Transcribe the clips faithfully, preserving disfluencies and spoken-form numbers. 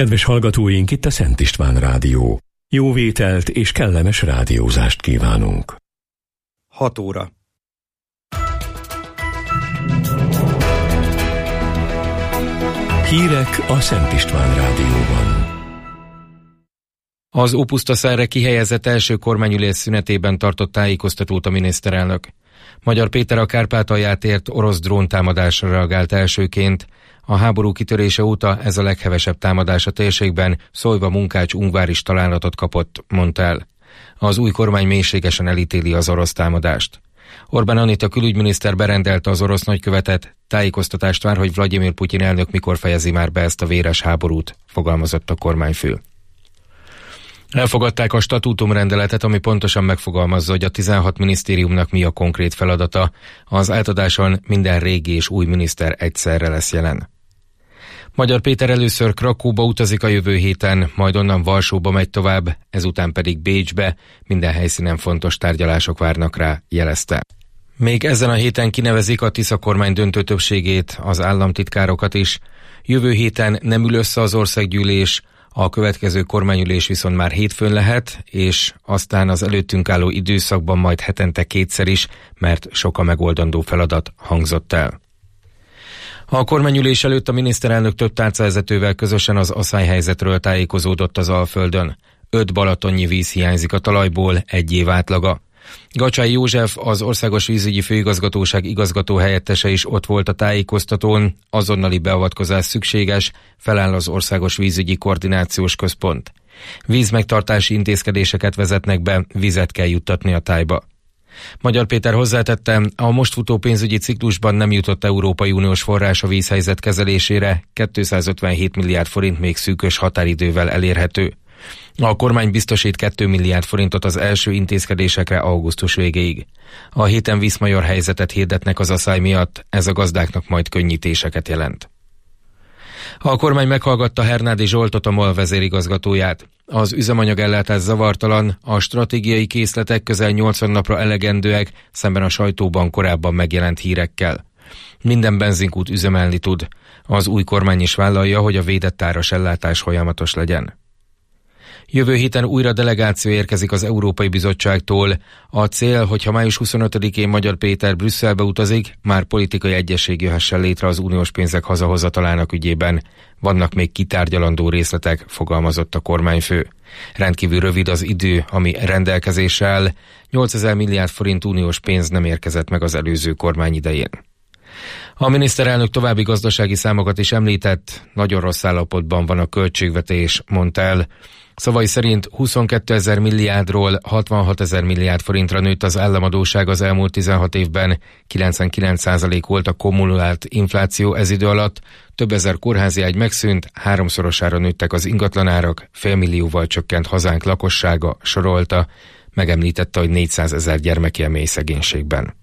Kedves hallgatóink, itt a Szent István Rádió. Jó vételt és kellemes rádiózást kívánunk. hat óra. Hírek a Szent István Rádióban. Az Ópusztaszerre kihelyezett első kormányülés szünetében tartott tájékoztatót a miniszterelnök. Magyar Péter a Kárpátalját ért orosz dróntámadásra reagált elsőként. A háború kitörése óta ez a leghevesebb támadás a térségben, Szolva, Munkács, Ungvár is találatot kapott, mondta el. Az új kormány mélységesen elítéli az orosz támadást. Orbán Anita külügyminiszter berendelte az orosz nagykövetet, tájékoztatást vár, hogy Vladimir Putyin elnök mikor fejezi már be ezt a véres háborút, fogalmazott a kormányfő. Elfogadták a statútumrendeletet, ami pontosan megfogalmazza, hogy a tizenhat minisztériumnak mi a konkrét feladata. Az átadáson minden régi és új miniszter egyszerre lesz jelen. Magyar Péter először Krakóba utazik a jövő héten, majd onnan Varsóba megy tovább, ezután pedig Bécsbe. Minden helyszínen fontos tárgyalások várnak rá, jelezte. Még ezen a héten kinevezik a Tisza kormány döntő többségét, az államtitkárokat is. Jövő héten nem ül össze az országgyűlés, a következő kormányülés viszont már hétfőn lehet, és aztán az előttünk álló időszakban majd hetente kétszer is, mert sok a megoldandó feladat, hangzott el. A kormányülés előtt a miniszterelnök több tárcavezetővel közösen az aszályhelyzetről tájékozódott az Alföldön. Öt balatonnyi víz hiányzik a talajból, egy év átlaga. Gacsai József, az Országos Vízügyi Főigazgatóság igazgató helyettese is ott volt a tájékoztatón, azonnali beavatkozás szükséges, feláll az Országos Vízügyi Koordinációs Központ. Vízmegtartási intézkedéseket vezetnek be, vizet kell juttatni a tájba. Magyar Péter hozzátette, a most futó pénzügyi ciklusban nem jutott Európai Uniós forrás a vízhelyzet kezelésére, kétszázötvenhét milliárd forint még szűkös határidővel elérhető. A kormány biztosít két milliárd forintot az első intézkedésekre augusztus végéig. A héten vízmajor helyzetet hirdetnek az aszály miatt, ez a gazdáknak majd könnyítéseket jelent. A kormány meghallgatta Hernádi Zsoltot, a MOL vezérigazgatóját. Az üzemanyagellátás zavartalan, a stratégiai készletek közel nyolcvan napra elegendőek, szemben a sajtóban korábban megjelent hírekkel. Minden benzinkút üzemelni tud. Az új kormány is vállalja, hogy a védett áras ellátás folyamatos legyen. Jövő héten újra delegáció érkezik az Európai Bizottságtól. A cél, hogyha május huszonötödikén Magyar Péter Brüsszelbe utazik, már politikai egyesség jöhessen létre az uniós pénzek hazahozatalának ügyében. Vannak még kitárgyalandó részletek, fogalmazott a kormányfő. Rendkívül rövid az idő, ami rendelkezésre áll. nyolcezer milliárd forint uniós pénz nem érkezett meg az előző kormány idején. A miniszterelnök további gazdasági számokat is említett, nagyon rossz állapotban van a költségvetés, mondta el. Szavai szerint huszonkétezer milliárdról hatvanhatezer milliárd forintra nőtt az államadósság az elmúlt tizenhat évben, kilencvenkilenc százalék volt a kumulált infláció ez idő alatt, több ezer kórházi ágy megszűnt, háromszorosára nőttek az ingatlanárak, félmillióval csökkent hazánk lakossága, sorolta, megemlítette, hogy négyszázezer gyermek él mély szegénységben.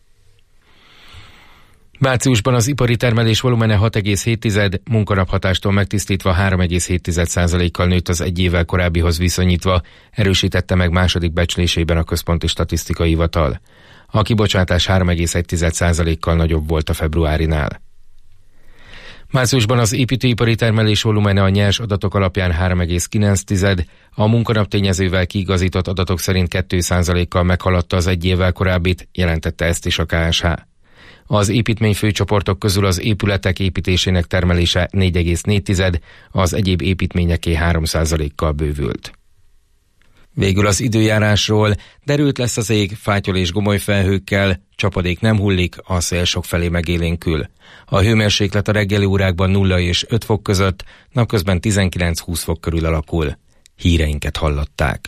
Márciusban az ipari termelés volumene hat egész hét, munkanaphatástól megtisztítva három egész hét százalékkal nőtt az egy évvel korábbihoz viszonyítva, erősítette meg második becslésében a Központi Statisztikai Hivatal. A kibocsátás három egész egy százalékkal nagyobb volt a februárinál. Márciusban az építőipari termelés volumene a nyers adatok alapján három egész kilenc, a munkanaptényezővel kiigazított adatok szerint két százalékkal meghaladta az egy évvel korábbit, jelentette ezt is a ká es há. Az építményfőcsoportok közül az épületek építésének termelése négy egész négy, az egyéb építményeké három százalékkal bővült. Végül az időjárásról: derült lesz az ég, fátyol és gomoly felhőkkel, csapadék nem hullik, a szél sokfelé megélénkül. A hőmérséklet a reggeli órákban nulla és öt fok között, napközben tizenkilenc-húsz fok körül alakul. Híreinket hallották.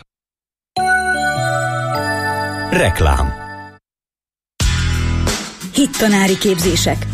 Reklám. Hittanári képzések.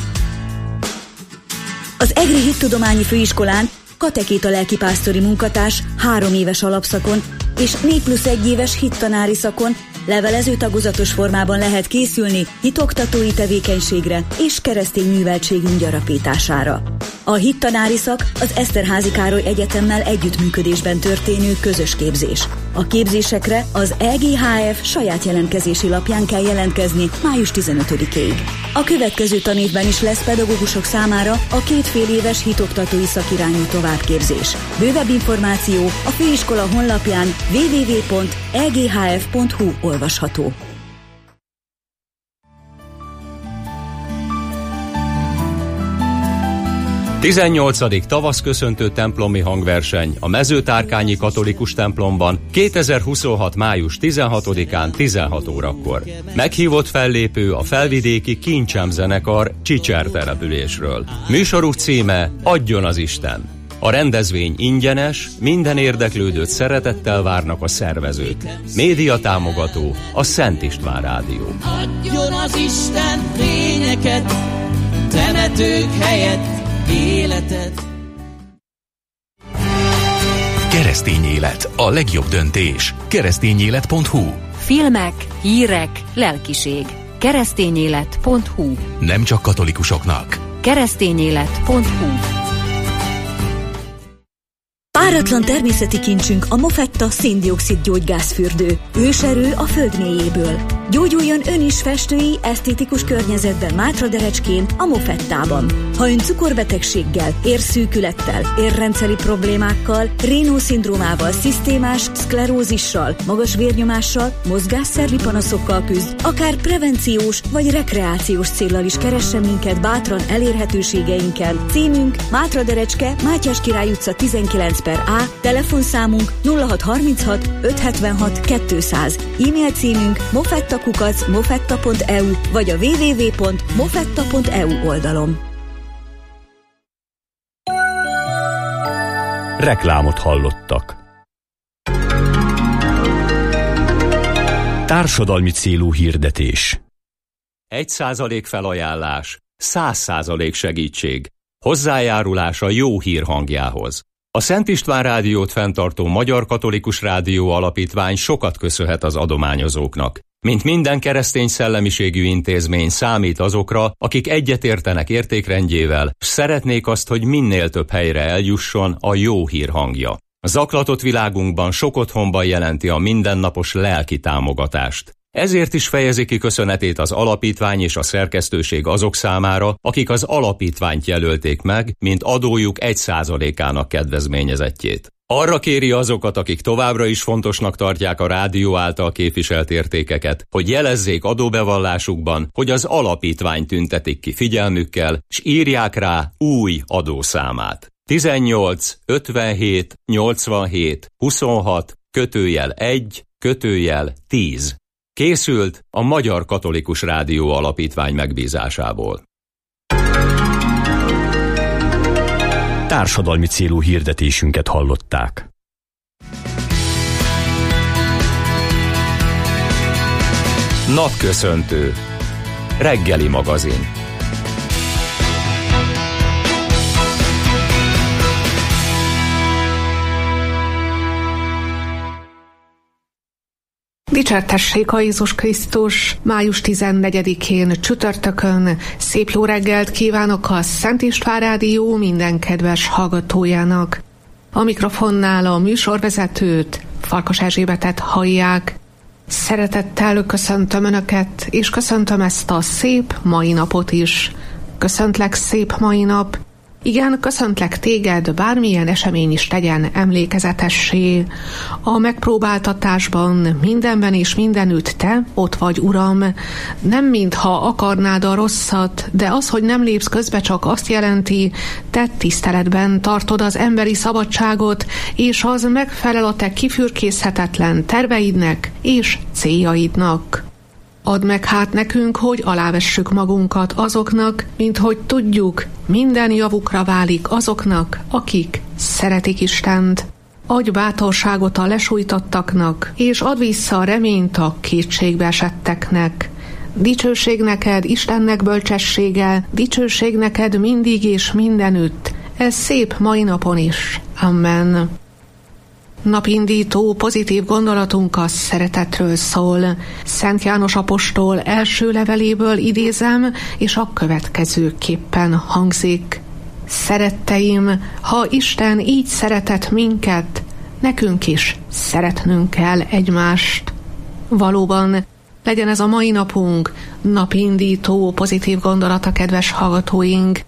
Az EGRI Hittudományi Főiskolán katekéta lelkipásztori munkatárs három éves alapszakon és négy plusz egy éves hittanári szakon levelező tagozatos formában lehet készülni hitoktatói tevékenységre és keresztény műveltségünk gyarapítására. A hittanári szak az Eszterházy Károly Egyetemmel együttműködésben történő közös képzés. A képzésekre az E G H F saját jelentkezési lapján kell jelentkezni május tizenötödikéig. A következő tanévben is lesz pedagógusok számára a két fél éves hitoktatói szakirányú továbbképzés. Bővebb információ a főiskola honlapján double-u double-u double-u pont e g h f pont h u olvasható. tizennyolcadik tavaszköszöntő templomi hangverseny a Mezőtárkányi Katolikus templomban kétezer-huszonhat május tizenhatodikán tizenhat órakor. Meghívott fellépő a felvidéki Kincsem zenekar Csicser településről. Műsoruk címe Adjon az Isten. A rendezvény ingyenes, minden érdeklődőt szeretettel várnak a szervezők. Média támogató a Szent István Rádió. Adjon az Isten fényeket, temetők helyett életet. Keresztény élet, a legjobb döntés. keresztényélet pont h u. Filmek, hírek, lelkiség. keresztényélet pont h u. Nem csak katolikusoknak. keresztényélet pont h u. Páratlan természeti kincsünk a Mofetta szén-dioxid gyógygázfürdő. Őserő a föld mélyéből. Gyógyuljon ön is festői, esztétikus környezetben Mátraderecskén, a Mofettában. Ha ön cukorbetegséggel, érszűkülettel, érrendszeri problémákkal, Raynaud-szindrómával, szisztémás szklerózissal, magas vérnyomással, mozgásszervi panaszokkal küzd, akár prevenciós vagy rekreációs céllal is keressen minket bátran elérhetőségeinken. Címünk Mátraderecske, Mátyás Király utca tizenkilenc per A, telefonszámunk nulla hat harminchat ötszázhetvenhat kétszáz, e-mail címünk mofettakukac mofetta pont e u vagy a double-u double-u double-u pont mofetta pont e u oldalon. Reklámot hallottak. Társadalmi célú hirdetés. Egy százalék felajánlás, száz százalék segítség. Hozzájárulás a jó hír hangjához. A Szent István Rádiót fenntartó Magyar Katolikus Rádió Alapítvány sokat köszönhet az adományozóknak. Mint minden keresztény szellemiségű intézmény számít azokra, akik egyetértenek értékrendjével, s szeretnék azt, hogy minél több helyre eljusson a jó hír hangja. A zaklatott világunkban sok otthonban jelenti a mindennapos lelki támogatást. Ezért is fejezi ki köszönetét az alapítvány és a szerkesztőség azok számára, akik az alapítványt jelölték meg, mint adójuk egy százalékának kedvezményezettjét. Arra kéri azokat, akik továbbra is fontosnak tartják a rádió által képviselt értékeket, hogy jelezzék adóbevallásukban, hogy az alapítvány tüntetik ki figyelmükkel, s írják rá új adószámát. tizennyolc ötvenhét nyolcvanhét huszonhat kötőjel egy kötőjel tíz. Készült a Magyar Katolikus Rádió Alapítvány megbízásából. Társadalmi célú hirdetésünket hallották. Napköszöntő. Reggeli magazin. Dicsértessék a Jézus Krisztus! május tizennegyedikén csütörtökön szép jó reggelt kívánok a Szent István Rádió minden kedves hallgatójának. A mikrofonnál a műsorvezetőt, Farkas Erzsébetet hallják. Szeretettel köszöntöm Önöket, és köszöntöm ezt a szép mai napot is. Köszöntlek, szép mai nap! Igen, köszöntlek téged, bármilyen esemény is tegyen emlékezetessé. A megpróbáltatásban, mindenben és mindenütt te ott vagy, Uram. Nem mintha akarnád a rosszat, de az, hogy nem lépsz közbe, csak azt jelenti, te tiszteletben tartod az emberi szabadságot, és az megfelel a te kifürkészhetetlen terveidnek és céljaidnak. Add meg hát nekünk, hogy alávessük magunkat azoknak, mint hogy tudjuk, minden javukra válik azoknak, akik szeretik Istent. Adj bátorságot a lesújtottaknak, és add vissza a reményt a kétségbe esetteknek. Dicsőség neked, Istennek bölcsessége, dicsőség neked mindig és mindenütt, ez szép mai napon is. Amen. Napindító pozitív gondolatunk a szeretetről szól. Szent János apostol első leveléből idézem, és a következőképpen hangzik. Szeretteim, ha Isten így szeretett minket, nekünk is szeretnünk kell egymást. Valóban, legyen ez a mai napunk napindító, pozitív gondolata, kedves hallgatóink.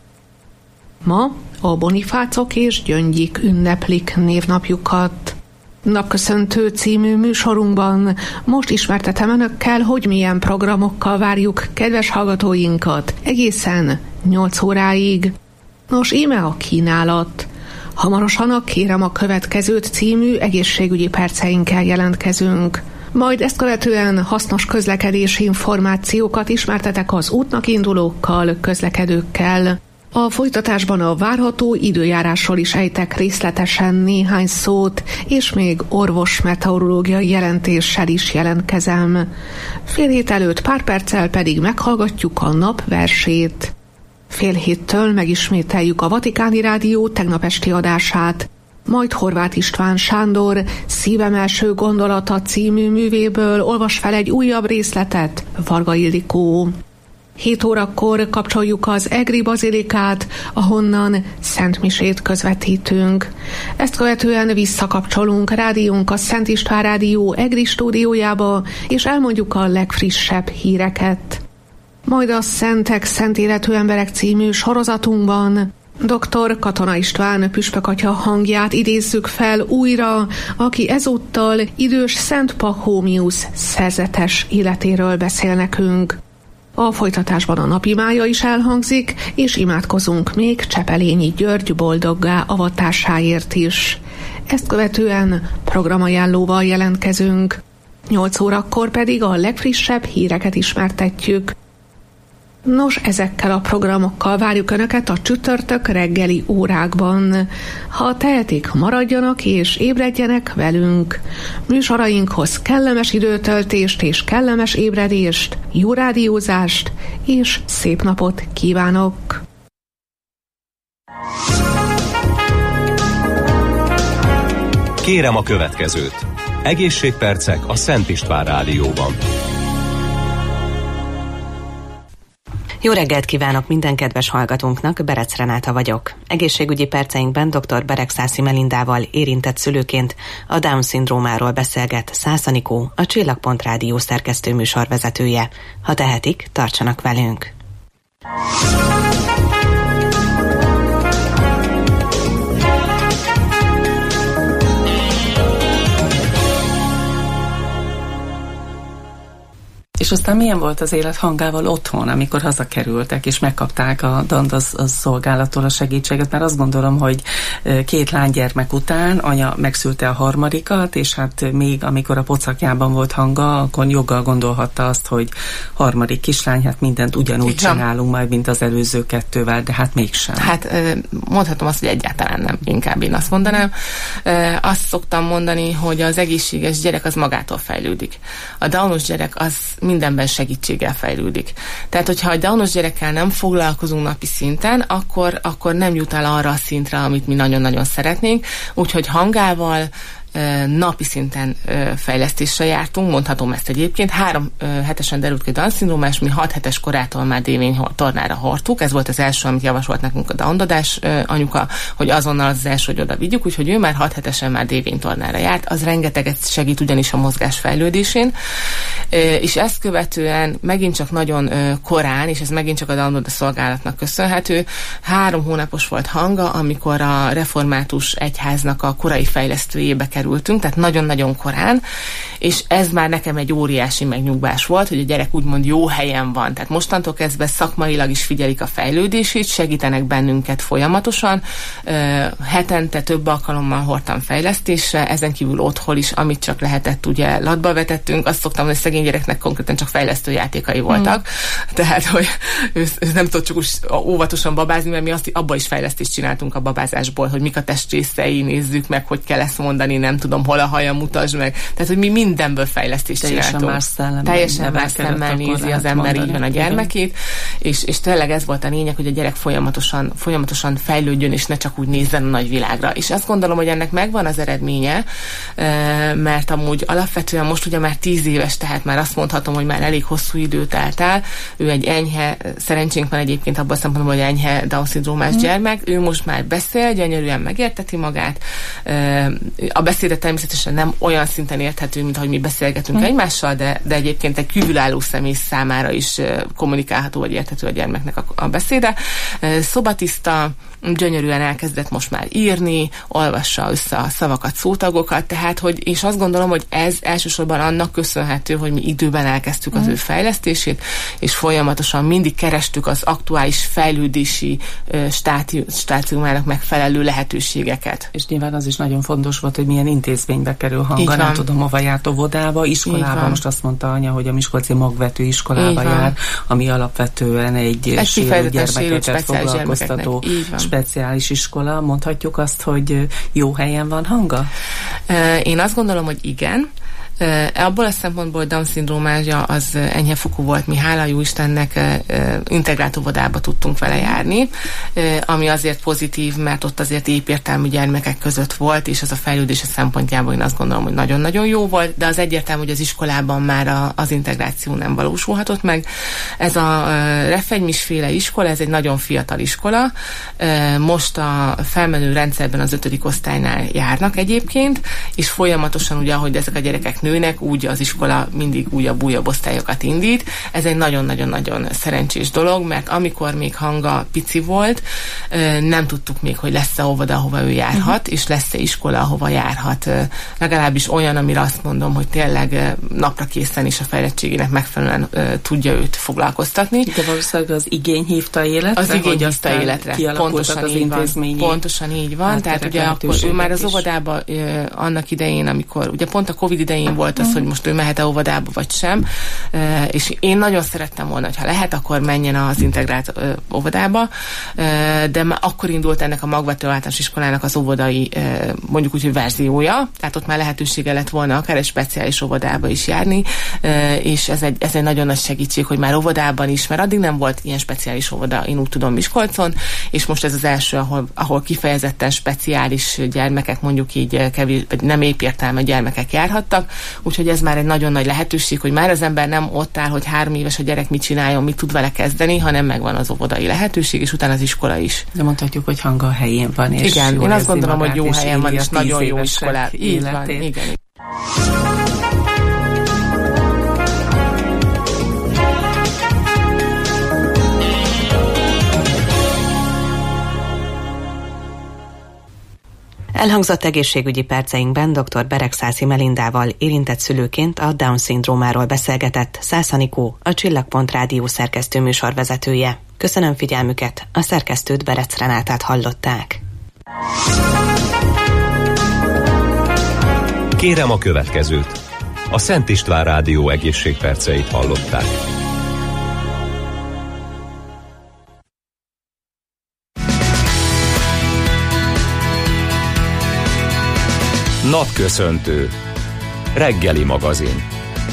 Ma a Bonifácok és Gyöngyik ünneplik névnapjukat. Napköszöntő című műsorunkban most ismertetem önökkel, hogy milyen programokkal várjuk kedves hallgatóinkat egészen nyolc óráig. Nos, íme a kínálat. Hamarosan a Kérem a következőt című egészségügyi perceinkkel jelentkezünk. Majd ezt követően hasznos közlekedési információkat ismertetek az útnak indulókkal, közlekedőkkel. A folytatásban a várható időjárásról is ejtek részletesen néhány szót, és még orvos meteorológiai jelentéssel is jelentkezem. Fél hét előtt pár perccel pedig meghallgatjuk a nap versét. Fél héttől megismételjük a Vatikáni Rádió tegnap esti adását, majd Horváth István Sándor Szívem első gondolata című művéből olvas fel egy újabb részletet Varga Ildikó. Hét órakor kapcsoljuk az Egri Bazilikát, ahonnan szentmisét közvetítünk. Ezt követően visszakapcsolunk rádiónk a Szent István Rádió Egri stúdiójába, és elmondjuk a legfrissebb híreket. Majd a Szentek, Szent Életű Emberek című sorozatunkban doktor Katona István püspökatya hangját idézzük fel újra, aki ezúttal idős Szent Pachómiusz szerzetes életéről beszél nekünk. A folytatásban a napimája is elhangzik, és imádkozunk még Csepelényi György boldoggá avatásáért is. Ezt követően programajánlóval jelentkezünk. nyolc órakor pedig a legfrissebb híreket ismertetjük. Nos, ezekkel a programokkal várjuk Önöket a csütörtök reggeli órákban. Ha tehetik, maradjanak és ébredjenek velünk. Műsorainkhoz kellemes időtöltést és kellemes ébredést, jó rádiózást és szép napot kívánok! Kérem a következőt. Egészségpercek a Szent István Rádióban. Jó reggelt kívánok minden kedves hallgatónknak, Berec Renáta vagyok. Egészségügyi perceinkben dr. Beregszászi Melindával érintett szülőként a Down-szindrómáról beszélget Szász Anikó, a Csillagpont Rádió szerkesztő műsorvezetője. Ha tehetik, tartsanak velünk! És aztán milyen volt az élet hangával otthon, amikor hazakerültek, és megkapták a Dandasz szolgálattól a segítséget? Mert azt gondolom, hogy két lánygyermek után anya megszülte a harmadikat, és hát még amikor a pocakjában volt hanga, akkor joggal gondolhatta azt, hogy harmadik kislány, hát mindent ugyanúgy Igen. csinálunk majd, mint az előző kettővel, de hát mégsem. Hát mondhatom azt, hogy egyáltalán nem, inkább én azt mondanám. Azt szoktam mondani, hogy az egészséges gyerek az magától fejlődik. A Downos gyerek az mindenben segítséggel fejlődik. Tehát, hogyha a Downos gyerekkel nem foglalkozunk napi szinten, akkor, akkor nem jut el arra a szintre, amit mi nagyon-nagyon szeretnénk. Úgyhogy hangával napi szinten fejlesztésre jártunk, mondhatom ezt egyébként. Három hetesen derült ki a Down-szindrómás, mi hat hetes korától már dévény tornára hordtuk. Ez volt az első, amit javasolt nekünk a Down-dadás anyuka, hogy azonnal az, az első, hogy oda vigyük, úgyhogy ő már hat hetesen már dévény tornára járt. Az rengeteget segít ugyanis a mozgás fejlődésén. És ezt követően megint csak nagyon korán, és ez megint csak a Down-dada szolgálatnak köszönhető, három hónapos volt hanga, amikor a református egyháznak a korai fejlesztőjébe kerültünk, tehát nagyon-nagyon korán, és ez már nekem egy óriási megnyugvás volt, hogy a gyerek úgymond jó helyen van. Tehát mostantól kezdve szakmailag is figyelik a fejlődését, segítenek bennünket folyamatosan. Hetente több alkalommal hordtam fejlesztésre, ezen kívül otthon is, amit csak lehetett, ugye latba vetettünk. Azt szoktam, hogy szegény gyereknek konkrétan csak fejlesztő játékai voltak. Mm. Tehát, hogy ő, ő nem tud csak úgy óvatosan babázni, mert mi azt abba is fejlesztést csináltunk a babázásból, hogy mik a testrészei, nézzük meg, hogy kell ezt mondani, nem tudom, hol a haja, mutasd meg. Tehát, hogy mi mindenből fejlesztést Teljesen csináltunk. Más szellem, Teljesen más szemmel nézi az ember így van a gyermekét, és, és tényleg ez volt a lényeg, hogy a gyerek folyamatosan, folyamatosan fejlődjön, és ne csak úgy nézzen a nagyvilágra. És azt gondolom, hogy ennek megvan az eredménye, mert amúgy alapvetően most ugye már tíz éves, tehát már azt mondhatom, hogy már elég hosszú idő telt el. Ő egy enyhe, szerencsénk van egyébként abban a szempontból, hogy enyhe Down-szindrómás mm. gyermek. Ő most már beszél, gyönyörűen megérteti magát. A beszéde természetesen nem olyan szinten érthető, mint ahogy mi beszélgetünk mm. egymással, de, de egyébként egy kívülálló személy számára is kommunikálható vagy érthető a gyermeknek a, a beszéde. Szobatiszta, gyönyörűen elkezdett most már írni, olvassa össze a szavakat, szótagokat, tehát, hogy, és azt gondolom, hogy ez elsősorban annak köszönhető, hogy mi időben elkezdtük az mm. ő fejlesztését, és folyamatosan mindig kerestük az aktuális fejlődési státi, stáciumának megfelelő lehetőségeket. És nyilván az is nagyon fontos volt, hogy milyen intézménybe kerül Hanga, nem tudom, hova járt, óvodába, iskolába, most azt mondta anya, hogy a Miskolci magvető iskolába jár, ami alapvetően egy, egy sérült gyermekeket foglalkoztató speciális iskola. Mondhatjuk azt, hogy jó helyen van Hanga? Én azt gondolom, hogy igen. Abból a szempontból, hogy Down-szindrómája az enyhe fokú volt, mi hála jó Istennek integrált óvodába tudtunk vele járni, ami azért pozitív, mert ott azért épértelmű gyermekek között volt, és az a fejlődése szempontjából én azt gondolom, hogy nagyon-nagyon jó volt, de az egyértelmű, hogy az iskolában már a, az integráció nem valósulhatott meg. Ez a Refegymisféle iskola, ez egy nagyon fiatal iskola, most a felmenő rendszerben az ötödik osztálynál járnak egyébként, és folyamatosan ugye, ahogy ezek a gyerekek nőnek, úgy az iskola mindig újabb-újabb osztályokat indít. Ez egy nagyon-nagyon-nagyon szerencsés dolog, mert amikor még Hanga pici volt, nem tudtuk még, hogy lesz-e óvoda, ahova ő járhat, uh-huh. és lesz-e iskola, ahova járhat. Legalábbis olyan, amire azt mondom, hogy tényleg napra készen és a fejlettségének megfelelően tudja őt foglalkoztatni. De valószínűleg az igény hívta életre? Az igény hívta életre. Pontosan az így van. Pontosan így van. Tehát ugye akkor ő már az óvodába annak idején, amikor ugye pont a Covid idején volt az, hogy most ő mehet-e óvodába, vagy sem. E, és én nagyon szerettem volna, hogy ha lehet, akkor menjen az integrált ö, óvodába, e, de már akkor indult ennek a magvető általános iskolának az óvodai, e, mondjuk úgy, hogy verziója, tehát ott már lehetősége lett volna akár egy speciális óvodába is járni, e, és ez egy, ez egy nagyon nagy segítség, hogy már óvodában is, mert addig nem volt ilyen speciális óvoda, én úgy tudom, Miskolcon, és most ez az első, ahol, ahol kifejezetten speciális gyermekek, mondjuk így kevés, vagy nem épp értelme gyermekek járhattak, úgyhogy ez már egy nagyon nagy lehetőség, hogy már az ember nem ott áll, hogy három éves a gyerek mit csináljon, mit tud vele kezdeni, hanem megvan az óvodai lehetőség, és utána az iskola is. De mondhatjuk, hogy Hanga a helyén van, és igen, én azt gondolom, hogy jó helyen van, és nagyon jó iskolát. Így van, igen. Elhangzott egészségügyi perceinkben dr. Beregszászi Melindával, érintett szülőként a Down-szindrómáról beszélgetett Szász Anikó, a Csillagpont Rádió szerkesztő műsorvezetője. Köszönöm figyelmüket, a szerkesztőt, Berec Renátát hallották. Kérem a következőt. A Szent István Rádió egészségperceit hallották. Napköszöntő. Reggeli magazin.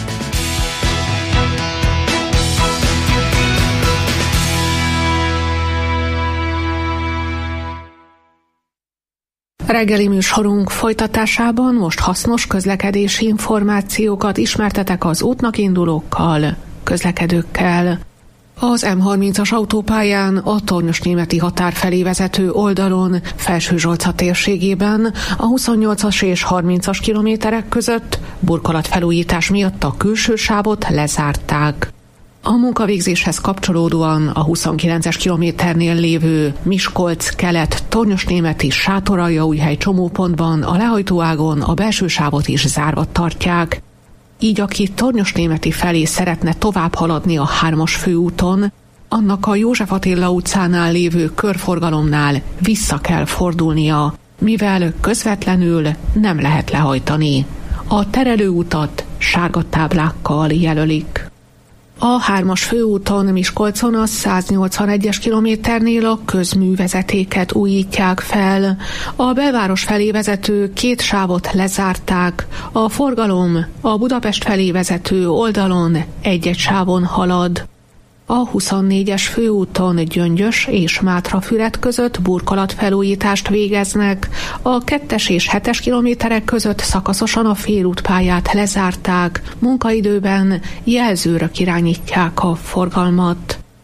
Reggeli műsorunk folytatásában most hasznos közlekedési információkat ismertetek az útnak indulókkal, közlekedőkkel. Az M harmincas autópályán a Tornyosnémeti határ felé vezető oldalon Felsőzsolca térségében a huszonnyolcas és harmincas kilométerek között burkolatfelújítás miatt a külső sávot lezárták. A munkavégzéshez kapcsolódóan a huszonkilences kilométernél lévő Miskolc-kelet Tornyosnémeti Sátoraljaújhely csomópontban a lehajtóágon a belső sávot is zárva tartják. Így aki Tornyosnémeti felé szeretne tovább haladni a hármas főúton, annak a József Attila utcánál lévő körforgalomnál vissza kell fordulnia, mivel közvetlenül nem lehet lehajtani. A terelőutat sárga táblákkal jelölik. A hármas főúton Miskolcon a száznyolcvanegyes kilométernél a közművezetéket újítják fel. A belváros felé vezető két sávot lezárták, a forgalom a Budapest felé vezető oldalon egy-egy sávon halad. A huszonnégyes főúton Gyöngyös és Mátrafüred között burkolatfelújítást végeznek, a kettes és hetes kilométerek között szakaszosan a félútpályát lezárták, munkaidőben jelzőrök irányítják a forgalmat.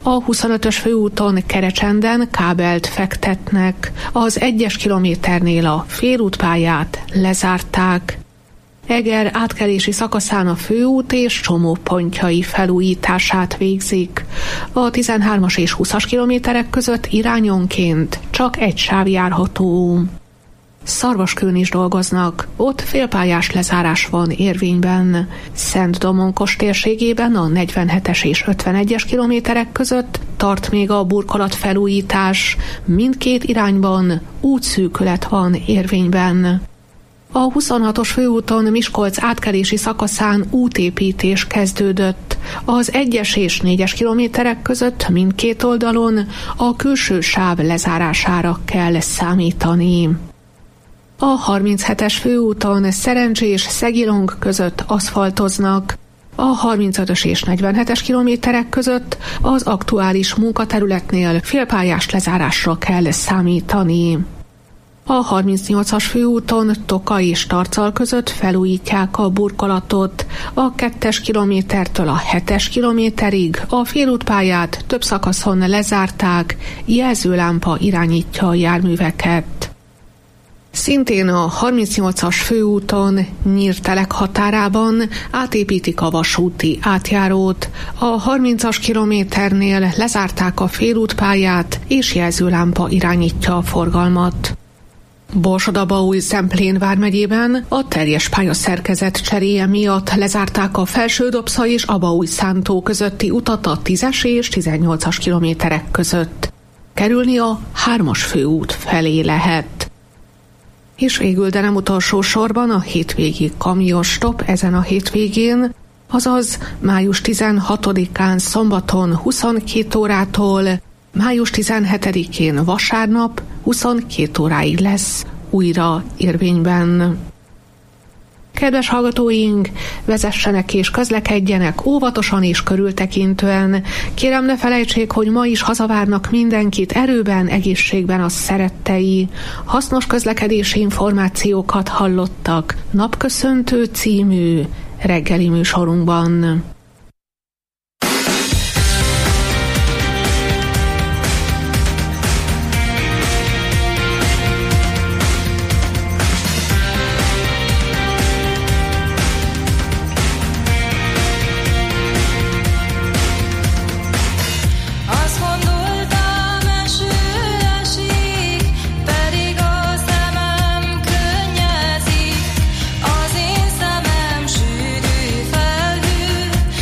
A huszonötös főúton Kerecsenden kábelt fektetnek, az egyes kilométernél a félútpályát lezárták. Eger átkelési szakaszán a főút és csomópontjai felújítását végzik. A tizenhármas és húszas kilométerek között irányonként csak egy sáv járható. Szarvaskőn is dolgoznak, ott félpályás lezárás van érvényben. Szent-Domonkos térségében a negyvenhetes és ötvenegyes kilométerek között tart még a burkolat felújítás, mindkét irányban útszűkület van érvényben. A huszonhatos főúton Miskolc átkelési szakaszán útépítés kezdődött. Az egyes és négyes kilométerek között mindkét oldalon a külső sáv lezárására kell számítani. A harminchetes főúton Szerencs és Szegilong között aszfaltoznak. A harmincötös és negyvenhetes kilométerek között az aktuális munkaterületnél félpályás lezárásra kell számítani. A harmincnyolcas főúton Toka és Tarcal között felújítják a burkolatot. A kettes kilométertől a hetes kilométerig a félútpályát több szakaszon lezárták, jelzőlámpa irányítja a járműveket. Szintén a harmincnyolcas főúton Nyírtelek határában átépítik a vasúti átjárót. A harmincas kilométernél lezárták a félútpályát, és jelzőlámpa irányítja a forgalmat. Borsod-Abaúj-Zemplén vármegyében a teljes pályaszerkezet cseréje miatt lezárták a Felső-Dobsza és Abaúj-Szántó közötti utat a tízes és tizennyolcas kilométerek között. Kerülni a hármas főút felé lehet. És végül, de nem utolsó sorban a hétvégi kamionstop ezen a hétvégén, azaz május tizenhatodikán szombaton huszonkét órától, május tizenhetedikén vasárnap huszonkét óráig lesz újra érvényben. Kedves hallgatóink, vezessenek és közlekedjenek óvatosan és körültekintően. Kérem, ne felejtsék, hogy ma is hazavárnak mindenkit erőben, egészségben a szerettei. Hasznos közlekedési információkat hallottak Napköszöntő című reggeli műsorunkban. Az én szemem sűrű felhő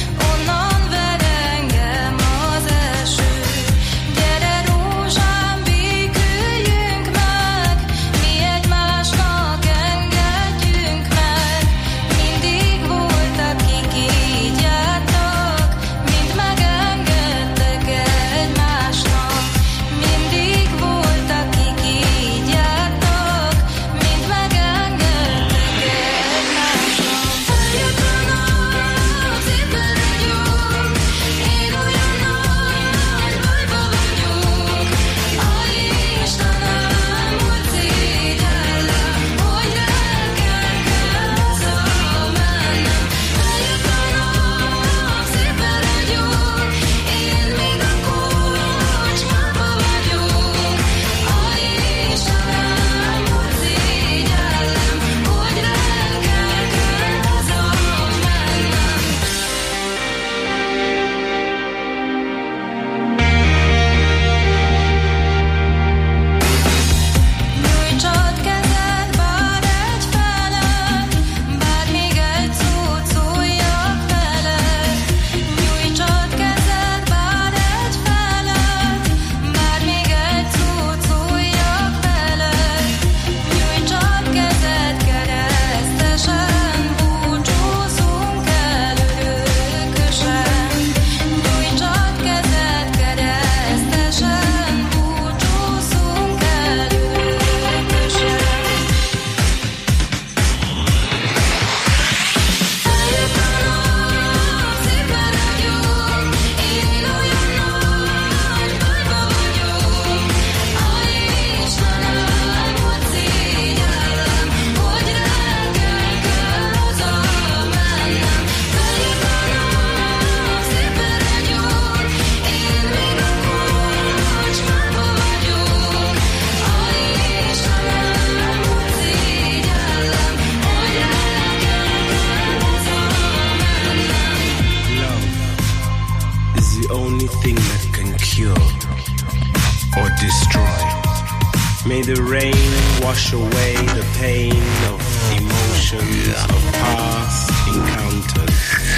May the rain wash away the pain of emotions of past encounters.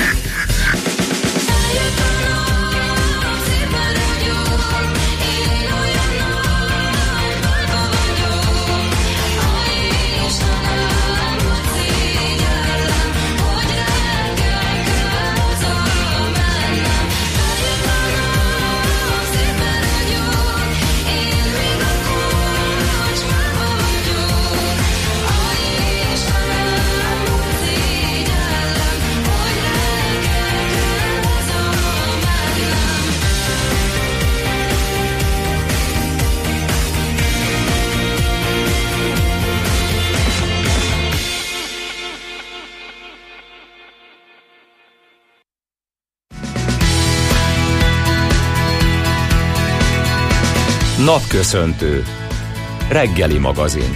Napköszöntő. Reggeli magazin.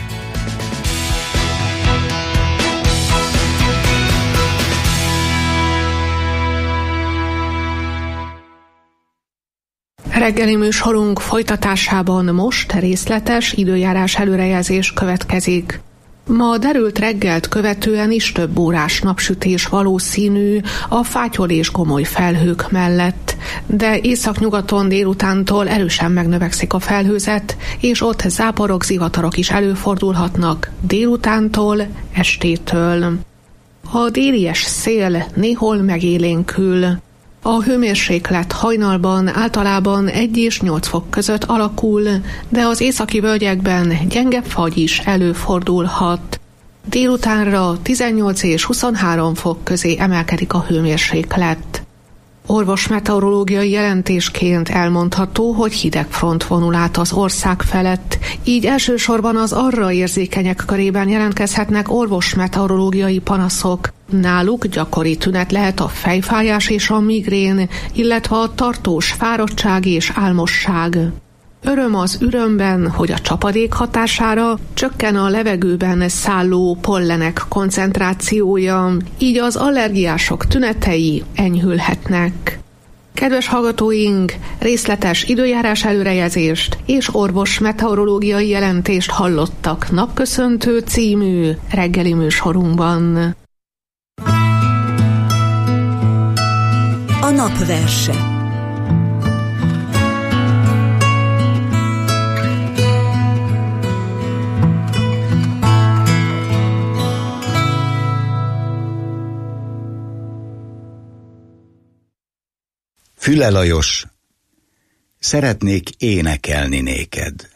Reggeli műsorunk folytatásában most részletes időjárás előrejelzés következik. Ma derült reggelt követően is több órás napsütés valószínű a fátyol és gomoly felhők mellett, de északnyugaton délutántól erősen megnövekszik a felhőzet, és ott záporok, zivatarok is előfordulhatnak délutántól, estétől. A délies szél néhol megélénkül. A hőmérséklet hajnalban általában egy és nyolc fok között alakul, de az északi völgyekben gyenge fagy is előfordulhat. Délutánra tizennyolc és huszonhárom fok közé emelkedik a hőmérséklet. Orvosmeteorológiai jelentésként elmondható, hogy hidegfront vonul át az ország felett, így elsősorban az arra érzékenyek körében jelentkezhetnek orvosmeteorológiai panaszok. Náluk gyakori tünet lehet a fejfájás és a migrén, illetve a tartós fáradtság és álmosság. Öröm az ürömben, hogy a csapadék hatására csökken a levegőben szálló pollenek koncentrációja, így az allergiások tünetei enyhülhetnek. Kedves hallgatóink, részletes időjárás előrejelzést és orvos meteorológiai jelentést hallottak Napköszöntő című reggeli műsorunkban. A napverse. Füle Lajos, szeretnék énekelni néked.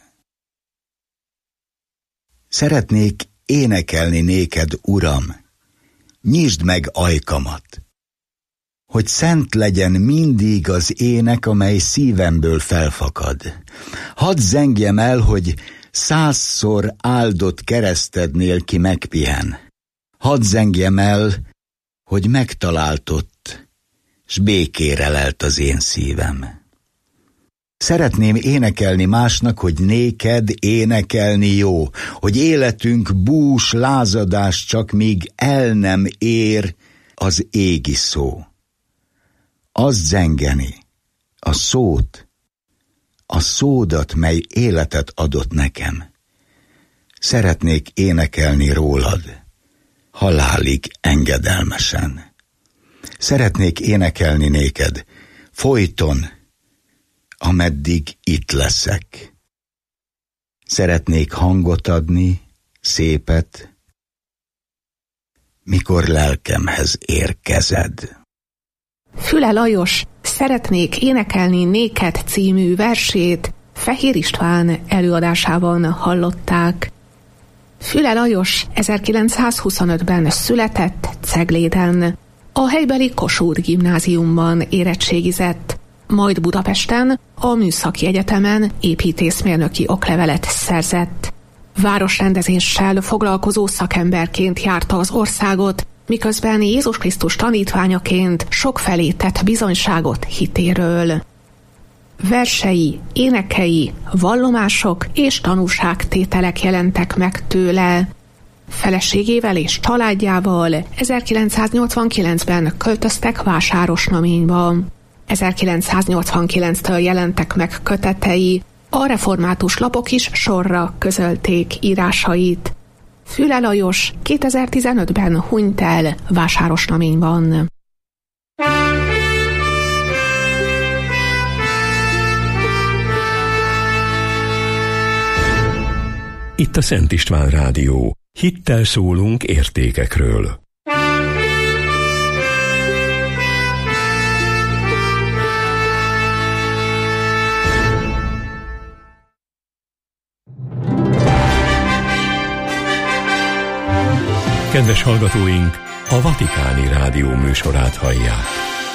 Szeretnék énekelni néked, Uram, nyisd meg ajkamat, hogy szent legyen mindig az ének, amely szívemből felfakad. Hadd zengjem el, hogy százszor áldott keresztednél ki megpihen. Hadd zengjem el, hogy megtaláltott, s békére lelt az én szívem. Szeretném énekelni másnak, hogy néked énekelni jó, hogy életünk bús lázadás csak míg el nem ér az égi szó. Az zengeni, a szót, a szódat, mely életet adott nekem. Szeretnék énekelni rólad, halálig engedelmesen. Szeretnék énekelni néked, folyton, ameddig itt leszek. Szeretnék hangot adni, szépet, mikor lelkemhez érkezed. Füle Lajos Szeretnék énekelni néked című versét Fehér István előadásában hallották. Füle Lajos ezerkilencszázhuszonötben született Cegléden. A helybeli Kossuth gimnáziumban érettségizett, majd Budapesten a Műszaki Egyetemen építészmérnöki oklevelet szerzett. Városrendezéssel foglalkozó szakemberként járta az országot, miközben Jézus Krisztus tanítványaként sokfelé tett bizonyságot hitéről. Versei, énekei, vallomások és tanúságtételek jelentek meg tőle. Feleségével és családjával ezerkilencszáznyolcvankilencben költöztek Vásárosnaményba. ezerkilencszáznyolcvankilenctől jelentek meg kötetei, A református lapok is sorra közölték írásait. Füle Lajos kétezer-tizenötben hunyt el Vásárosnaményban. Itt a Szent István Rádió. Hittel szólunk értékekről. Kedves hallgatóink, a Vatikáni Rádió műsorát hallják.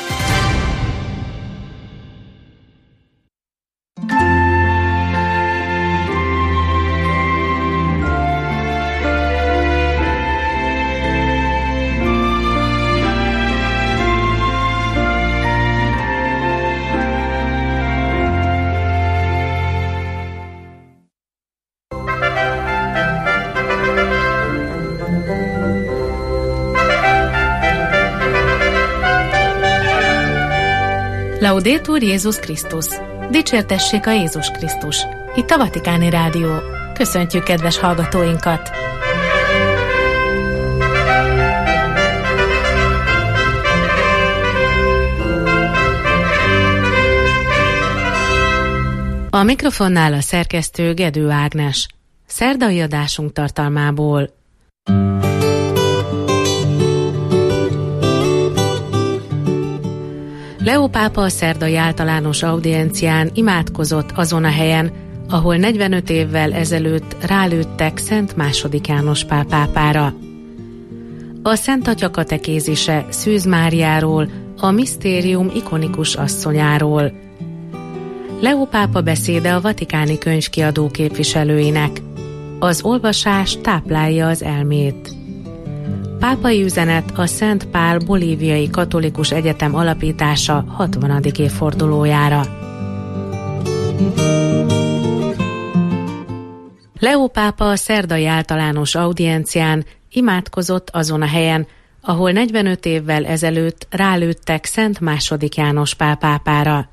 Laudetur Jézus Krisztus! Dicsértessék a Jézus Krisztus! Itt a Vatikáni Rádió. Köszöntjük kedves hallgatóinkat! A mikrofonnál a szerkesztő Gedő Ágnes. Szerdai adásunk tartalmából. Leó pápa a szerdai általános audiencián imádkozott azon a helyen, ahol negyvenöt évvel ezelőtt rálőttek Szent második János Pál pápára. A Szent Atya katekézise Szűz Máriáról, a misztérium ikonikus asszonyáról. Leó pápa beszéde a Vatikáni Könyvkiadó képviselőinek. Az olvasás táplálja az elmét. Pápai üzenet a Szent Pál Bolíviai Katolikus Egyetem alapítása hatvanadik évfordulójára. Leó pápa a szerdai általános audiencián imádkozott azon a helyen, ahol negyvenöt évvel ezelőtt rálőttek Szent második János Pál pápára.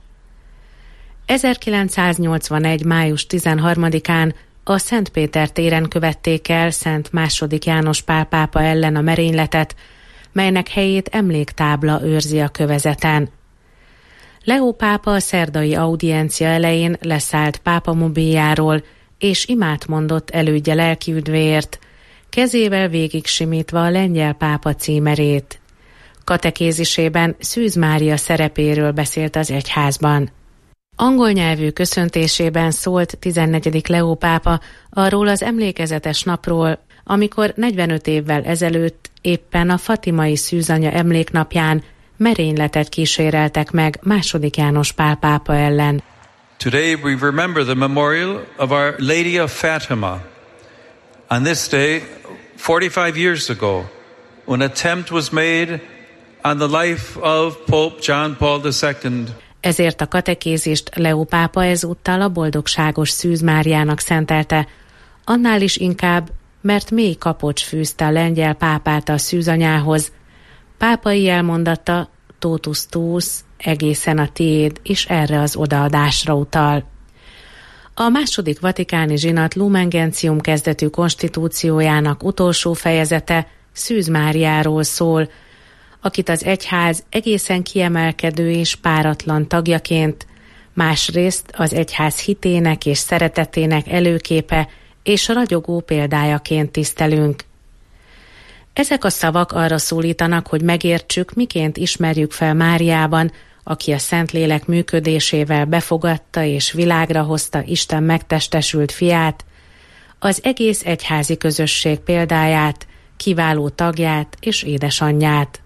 ezerkilencszáznyolcvanegy. május tizenharmadikán a Szent Péter téren követték el Szent második János Pál pápa ellen a merényletet, melynek helyét emléktábla őrzi a kövezeten. Leó pápa a szerdai audiencia elején leszállt pápa mobiljáról, és imát mondott elődje lelkiüdvéért, kezével végig simítva a lengyel pápa címerét. Katekézisében Szűz Mária szerepéről beszélt az egyházban. Angol nyelvű köszöntésében szólt tizennegyedik Leó pápa arról az emlékezetes napról, amikor negyvenöt évvel ezelőtt éppen a fatimai szűzanya emléknapján merényletet kíséreltek meg második János Pál pápa ellen. Today we remember the memorial of Our Lady of Fatima. On this day, forty-five years ago, an attempt was made on the life of Pope John Paul the Second. Ezért a katekézist Leó pápa ezúttal a boldogságos Szűz Máriának szentelte, annál is inkább, mert mély kapocs fűzte a lengyel pápát a szűzanyához. Pápai elmondata totus tuus, egészen a tiéd, és erre az odaadásra utal. A második vatikáni zsinat Lumen Gentium kezdetű konstitúciójának utolsó fejezete Szűz Máriáról szól, akit az egyház egészen kiemelkedő és páratlan tagjaként, másrészt az egyház hitének és szeretetének előképe és ragyogó példájaként tisztelünk. Ezek a szavak arra szólítanak, hogy megértsük, miként ismerjük fel Máriában, aki a Szentlélek működésével befogadta és világra hozta Isten megtestesült fiát, az egész egyházi közösség példáját, kiváló tagját és édesanyját.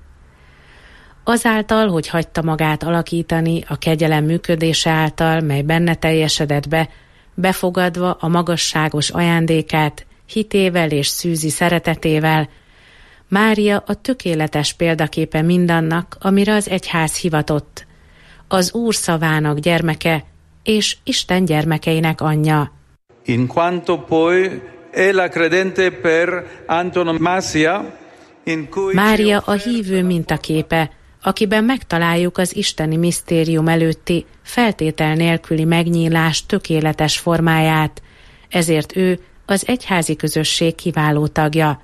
Azáltal, hogy hagyta magát alakítani a kegyelem működése által, mely benne teljesedett be, befogadva a magasságos ajándékát, hitével és szűzi szeretetével, Mária a tökéletes példaképe mindannak, amire az egyház hivatott, az Úr szavának gyermeke és Isten gyermekeinek anyja. In quanto poi è la credente per antonomasia, in cui Mária a hívő mintaképe, akiben megtaláljuk az isteni misztérium előtti feltétel nélküli megnyílás tökéletes formáját, ezért ő az egyházi közösség kiváló tagja.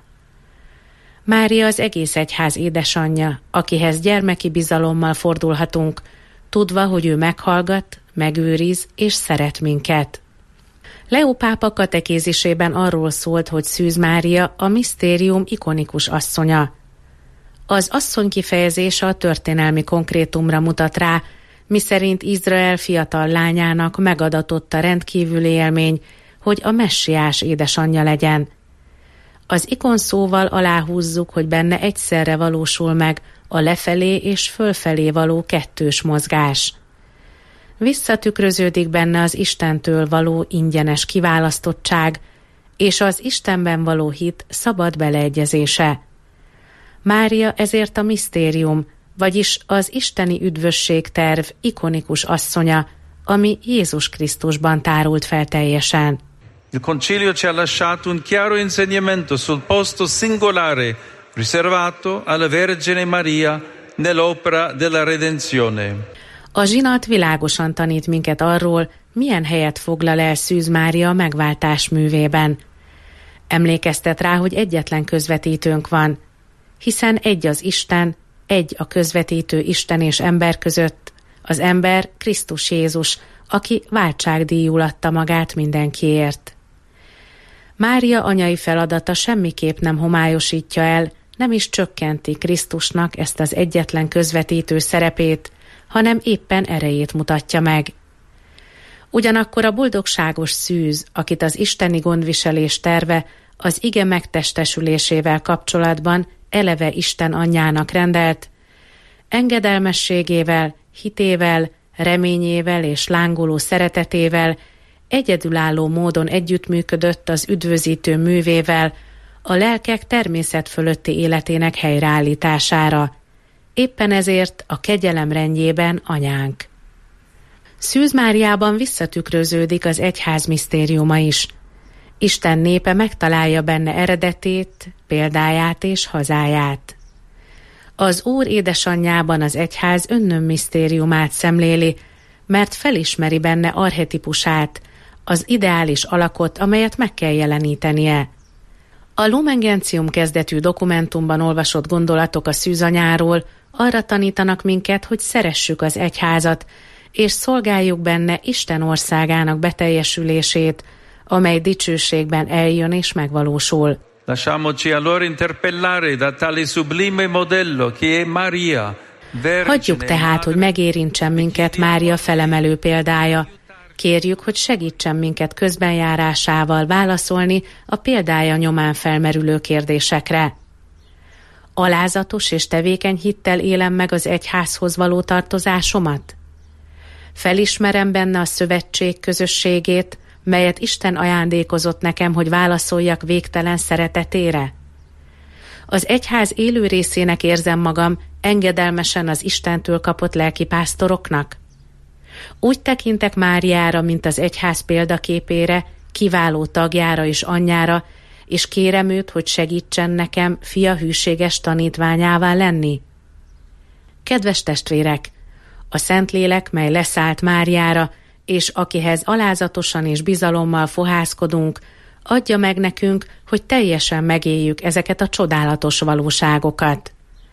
Mária az egész egyház édesanyja, akihez gyermeki bizalommal fordulhatunk, tudva, hogy ő meghallgat, megőriz és szeret minket. Leó pápa katekézisében arról szólt, hogy Szűz Mária a misztérium ikonikus asszonya. Az asszony kifejezése a történelmi konkrétumra mutat rá, miszerint Izrael fiatal lányának megadatott a rendkívüli élmény, hogy a messiás édesanyja legyen. Az ikon szóval aláhúzzuk, hogy benne egyszerre valósul meg a lefelé és fölfelé való kettős mozgás. Visszatükröződik benne az Istentől való ingyenes kiválasztottság, és az Istenben való hit szabad beleegyezése. Mária ezért a misztérium, vagyis az isteni üdvösség terv ikonikus asszonya, ami Jézus Krisztusban tárult fel teljesen. Il Concilio ci ha lasciato un chiaro insegnamento sul posto singolare riservato alla Vergine Maria nell'opera della redenzione. A zsinat világosan tanít minket arról, milyen helyet foglal el Szűz Mária a megváltás művében. Emlékeztet rá, hogy egyetlen közvetítőnk van, hiszen egy az Isten, egy a közvetítő Isten és ember között, az ember Krisztus Jézus, aki váltságdíjul adta magát mindenkiért. Mária anyai feladata semmiképp nem homályosítja el, nem is csökkenti Krisztusnak ezt az egyetlen közvetítő szerepét, hanem éppen erejét mutatja meg. Ugyanakkor a boldogságos Szűz, akit az isteni gondviselés terve az ige megtestesülésével kapcsolatban eleve Isten anyjának rendelt, engedelmességével, hitével, reményével és lángoló szeretetével egyedülálló módon együttműködött az üdvözítő művével a lelkek természet fölötti életének helyreállítására. Éppen ezért a kegyelem rendjében anyánk. Szűz Máriában visszatükröződik az egyház misztériuma is. Isten népe megtalálja benne eredetét, példáját és hazáját. Az Úr édesanyjában az egyház önnön misztériumát szemléli, mert felismeri benne archetipusát, az ideális alakot, amelyet meg kell jelenítenie. A Lumen Gentium kezdetű dokumentumban olvasott gondolatok a szűzanyáról arra tanítanak minket, hogy szeressük az egyházat, és szolgáljuk benne Isten országának beteljesülését, amely dicsőségben eljön és megvalósul. Lasciamoci allora interpellare da tale sublime modello che è Maria. Hagyjuk tehát, hogy megérintsen minket Mária felemelő példája. Kérjük, hogy segítsen minket közbenjárásával válaszolni a példája nyomán felmerülő kérdésekre. Alázatos és tevékeny hittel élem meg az egyházhoz való tartozásomat? Felismerem benne a szövetség közösségét, melyet Isten ajándékozott nekem, hogy válaszoljak végtelen szeretetére? Az egyház élő részének érzem magam engedelmesen az Istentől kapott lelkipásztoroknak? Úgy tekintek Máriára, mint az egyház példaképére, kiváló tagjára és anyjára, és kérem őt, hogy segítsen nekem fia hűséges tanítványává lenni? Kedves testvérek! A Szentlélek, mely leszállt Máriára, és akihez alázatosan és bizalommal fohászkodunk, adja meg nekünk, hogy teljesen megéljük ezeket a csodálatos valóságokat.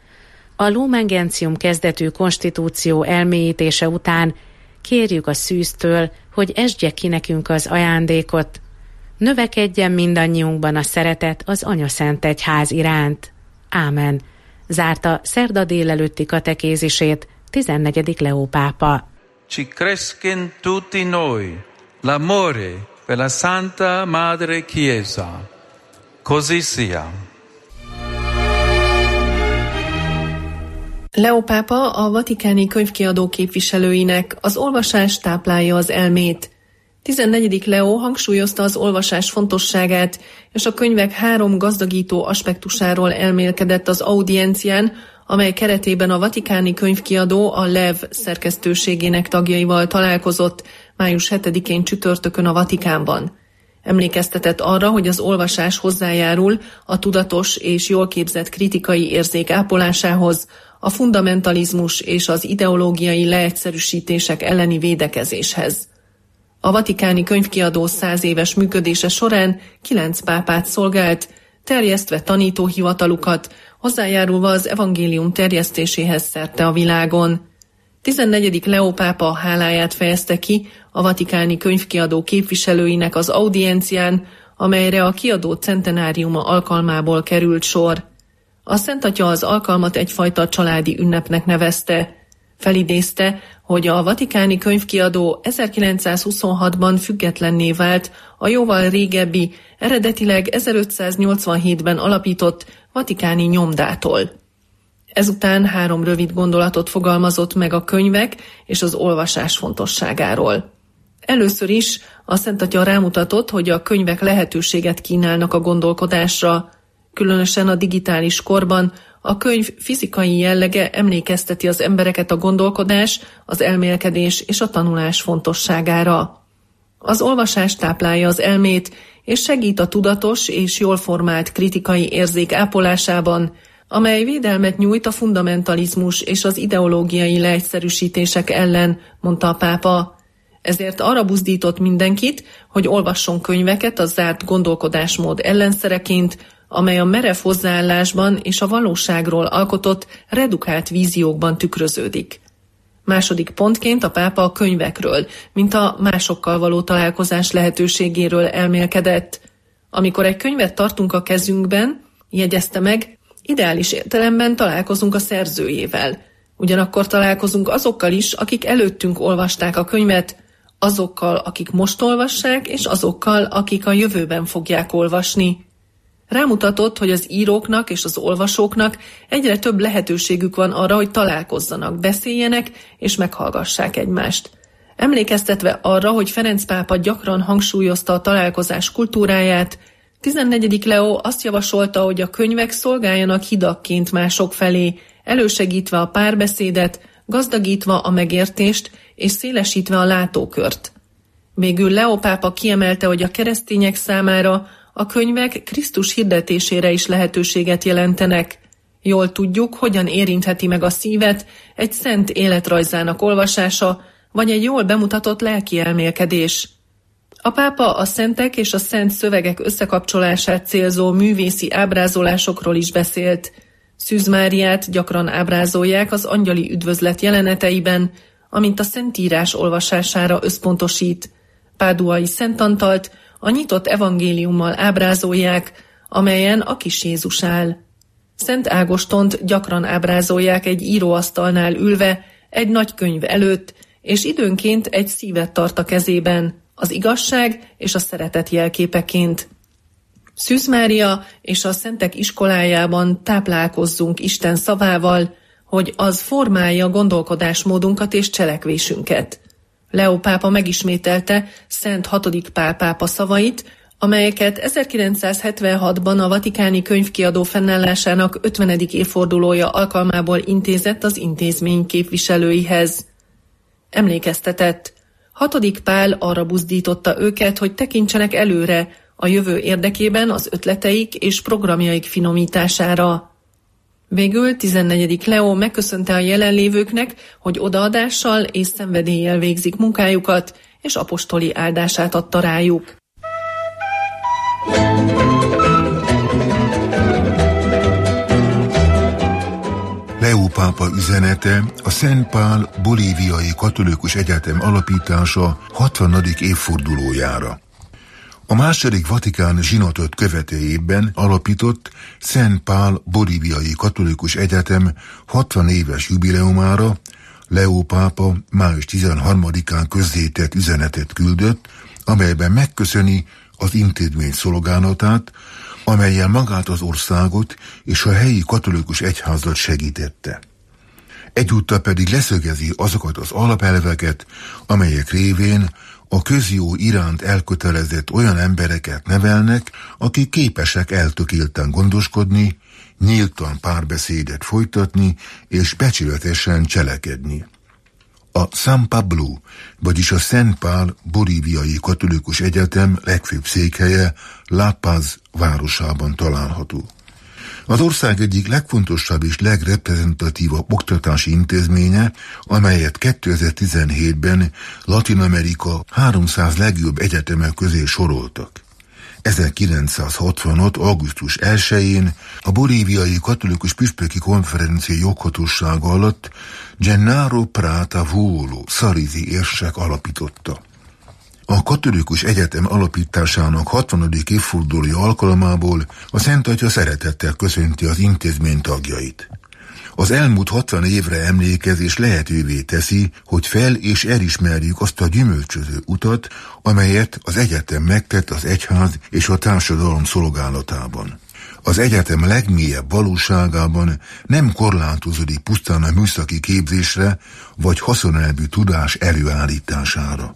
A Lumen Gentium kezdetű konstitúció elmélyítése után kérjük a Szűztől, hogy esdje ki nekünk az ajándékot, növekedjen mindannyiunkban a szeretet az Anyaszent Egyház iránt. Ámen. Zárta szerda délelőtti katekézisét tizennegyedik Leó pápa. Ci cresca in tutti noi l'amore per la Santa Madre Chiesa. Così sia. Leó pápa a vatikáni könyvkiadó képviselőinek az olvasás táplálja az elmét. tizennegyedik Leó hangsúlyozta az olvasás fontosságát, és a könyvek három gazdagító aspektusáról elmélkedett az audiencián, amely keretében a vatikáni könyvkiadó a Lev szerkesztőségének tagjaival találkozott május hetedikén csütörtökön a Vatikánban. Emlékeztetett arra, hogy az olvasás hozzájárul a tudatos és jól képzett kritikai érzék ápolásához, a fundamentalizmus és az ideológiai leegyszerűsítések elleni védekezéshez. A vatikáni könyvkiadó száz éves működése során kilenc pápát szolgált, terjesztve tanítóhivatalukat, hozzájárulva az evangélium terjesztéséhez szerte a világon. tizennegyedik Leó pápa háláját fejezte ki a vatikáni könyvkiadó képviselőinek az audiencián, amelyre a kiadó centenáriuma alkalmából került sor. A Szent Atya az alkalmat egyfajta családi ünnepnek nevezte. Felidézte, hogy a vatikáni könyvkiadó ezerkilencszázhuszonhatban függetlenné vált a jóval régebbi, eredetileg ezerötszáznyolcvanhétben alapított vatikáni nyomdától. Ezután három rövid gondolatot fogalmazott meg a könyvek és az olvasás fontosságáról. Először is a Szent Atya rámutatott, hogy a könyvek lehetőséget kínálnak a gondolkodásra. Különösen a digitális korban a könyv fizikai jellege emlékezteti az embereket a gondolkodás, az elmélkedés és a tanulás fontosságára. Az olvasás táplálja az elmét, és segít a tudatos és jól formált kritikai érzék ápolásában, amely védelmet nyújt a fundamentalizmus és az ideológiai leegyszerűsítések ellen, mondta a pápa. Ezért arra buzdított mindenkit, hogy olvasson könyveket a zárt gondolkodásmód ellenszereként, amely a merev hozzáállásban és a valóságról alkotott redukált víziókban tükröződik. Második pontként a pápa a könyvekről, mint a másokkal való találkozás lehetőségéről elmélkedett. Amikor egy könyvet tartunk a kezünkben, jegyezte meg, ideális értelemben találkozunk a szerzőjével. Ugyanakkor találkozunk azokkal is, akik előttünk olvasták a könyvet, azokkal, akik most olvassák, és azokkal, akik a jövőben fogják olvasni. Rámutatott, hogy az íróknak és az olvasóknak egyre több lehetőségük van arra, hogy találkozzanak, beszéljenek és meghallgassák egymást. Emlékeztetve arra, hogy Ferenc pápa gyakran hangsúlyozta a találkozás kultúráját, tizennegyedik Leó azt javasolta, hogy a könyvek szolgáljanak hidakként mások felé, elősegítve a párbeszédet, gazdagítva a megértést és szélesítve a látókört. Végül Leó pápa kiemelte, hogy a keresztények számára a könyvek Krisztus hirdetésére is lehetőséget jelentenek. Jól tudjuk, hogyan érintheti meg a szívet egy szent életrajzának olvasása, vagy egy jól bemutatott lelki elmélkedés. A pápa a szentek és a szent szövegek összekapcsolását célzó művészi ábrázolásokról is beszélt. Szűz Máriát gyakran ábrázolják az angyali üdvözlet jeleneteiben, amint a Szentírás olvasására összpontosít. Páduai Szent Antalt a nyitott evangéliummal ábrázolják, amelyen a kis Jézus áll. Szent Ágostont gyakran ábrázolják egy íróasztalnál ülve, egy nagy könyv előtt, és időnként egy szívet tart a kezében, az igazság és a szeretet jelképeként. Szűz Mária és a szentek iskolájában táplálkozzunk Isten szavával, hogy az formálja gondolkodásmódunkat és cselekvésünket. Leó pápa megismételte Szent hatodik Pál pápa szavait, amelyeket ezerkilencszázhetvenhatban a vatikáni könyvkiadó fennállásának ötvenedik évfordulója alkalmából intézett az intézmény képviselőihez. Emlékeztetett, hatodik Pál arra buzdította őket, hogy tekintsenek előre a jövő érdekében az ötleteik és programjaik finomítására. Végül tizennegyedik Leó megköszönte a jelenlévőknek, hogy odaadással és szenvedéllyel végzik munkájukat, és apostoli áldását adta rájuk. Leó pápa üzenete a Szent Pál Bolíviai Katolikus Egyetem alapítása hatvanadik évfordulójára. A második Vatikán zsinatot követőjében alapított Szent Pál Bolíviai Katolikus Egyetem hatvan éves jubileumára Leó pápa május tizenharmadikán közzétett üzenetet küldött, amelyben megköszöni az intézmény szolgálatát, amellyel magát az országot és a helyi katolikus egyházat segítette. Egyúttal pedig leszögezi azokat az alapelveket, amelyek révén a közjó iránt elkötelezett olyan embereket nevelnek, akik képesek eltökélten gondoskodni, nyíltan párbeszédet folytatni és becsületesen cselekedni. A San Pablo, vagyis a Szent Pál Bolíviai Katolikus Egyetem legfőbb székhelye La Paz városában található. Az ország egyik legfontosabb és legreprezentatívabb oktatási intézménye, amelyet kétezer-tizenhétben Latin-Amerika háromszáz legjobb egyetemek közé soroltak. ezerkilencszázhatvanhat. augusztus elsején a bolíviai katolikus püspöki konferencia joghatósága alatt Gennaro Prata Volo szarizi érsek alapította. A katolikus egyetem alapításának hatvanadik évfordulója alkalmából a Szent Atya szeretettel köszönti az intézmény tagjait. Az elmúlt hatvan évre emlékezés lehetővé teszi, hogy fel és elismerjük azt a gyümölcsöző utat, amelyet az egyetem megtett az egyház és a társadalom szolgálatában. Az egyetem legmélyebb valóságában nem korlátozódik pusztán a műszaki képzésre vagy haszonelvű tudás előállítására.